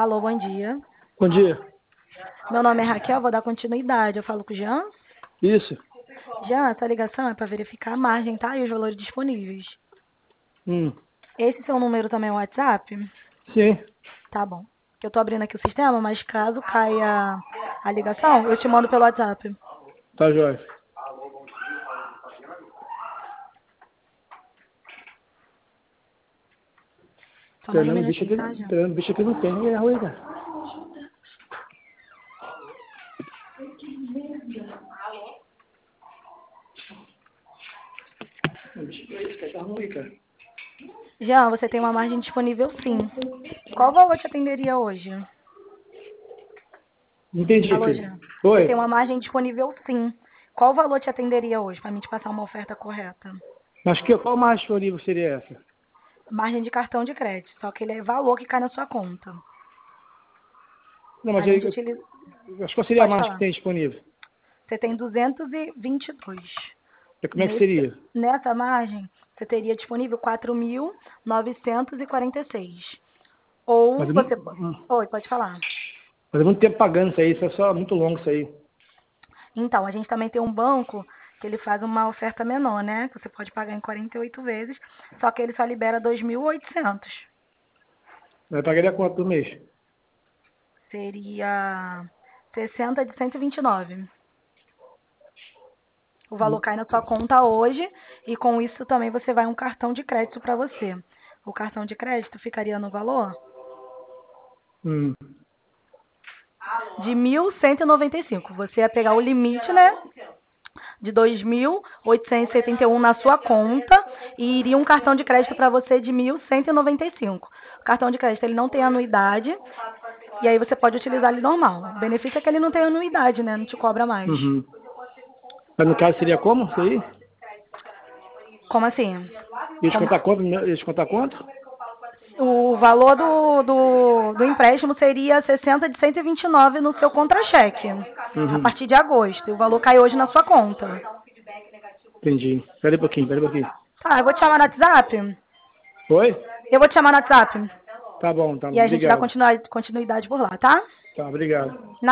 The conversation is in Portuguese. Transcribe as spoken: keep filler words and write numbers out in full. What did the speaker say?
Alô, bom dia. Bom dia. Meu nome é Raquel, vou dar continuidade. Eu falo com o Jean. Isso. Jean, essa ligação é para verificar a margem, tá? E os valores disponíveis. Hum. Esse seu número também é o WhatsApp? Sim. Tá bom. Eu tô abrindo aqui o sistema, mas caso caia a ligação, eu te mando pelo WhatsApp. Tá, jóia. Só mais um Treinando bicho minutinho, aqui, tá, Jean? treinando bicho aqui não tem ninguém na rua, cara. O bicho que é esse, cara? Tá ruim, cara. Jean, você tem uma margem disponível sim. Qual valor te atenderia hoje? Não entendi, Alô, filho. Jean. Você tem Oi. uma margem disponível sim. Qual valor te atenderia hoje, para mim te passar uma oferta correta? Mas que, qual mais disponível seria essa? Margem de cartão de crédito, só que ele é valor que cai na sua conta. Não, A mas gente eu, utiliza... eu acho que qual seria a Pode mais que falar. tem disponível? Você tem duzentos e vinte e dois. E como é que Nesse, seria? nessa margem, você teria disponível quatro mil novecentos e quarenta e seis. Mas Ou é você... muito, hum, Oi, pode falar. mas é muito tempo pagando isso aí, isso é só muito longo isso aí. Então, a gente também tem um banco que ele faz uma oferta menor, né? Que você pode pagar em quarenta e oito vezes, só que ele só libera dois mil e oitocentos. Vai pagar quanto por mês? Seria sessenta de cento e vinte e nove. O valor Hum. cai na sua conta hoje e com isso também você vai um cartão de crédito para você. O cartão de crédito ficaria no valor Hum. de mil cento e noventa e cinco. Você ia pegar o limite, né, de dois mil oitocentos e setenta e um na sua conta e iria um cartão de crédito para você de mil cento e noventa e cinco. O cartão de crédito ele não tem anuidade e aí você pode utilizar ele normal. O benefício é que ele não tem anuidade, né, não te cobra mais. Uhum. Mas no caso seria como isso aí? Como assim? Eles Como... contar quanto? Eles contar quanto? O valor do, do, do empréstimo seria sessenta de cento e vinte e nove no seu contra-cheque, a Uhum. partir de agosto. E o valor cai hoje na sua conta. Entendi. Pera aí um pouquinho, pera aí um pouquinho. Tá, eu vou te chamar no WhatsApp. Oi? Eu vou te chamar no WhatsApp. Tá bom, tá E bom. a gente dá Obrigado. continua- continuidade por lá, tá? Tá, obrigado.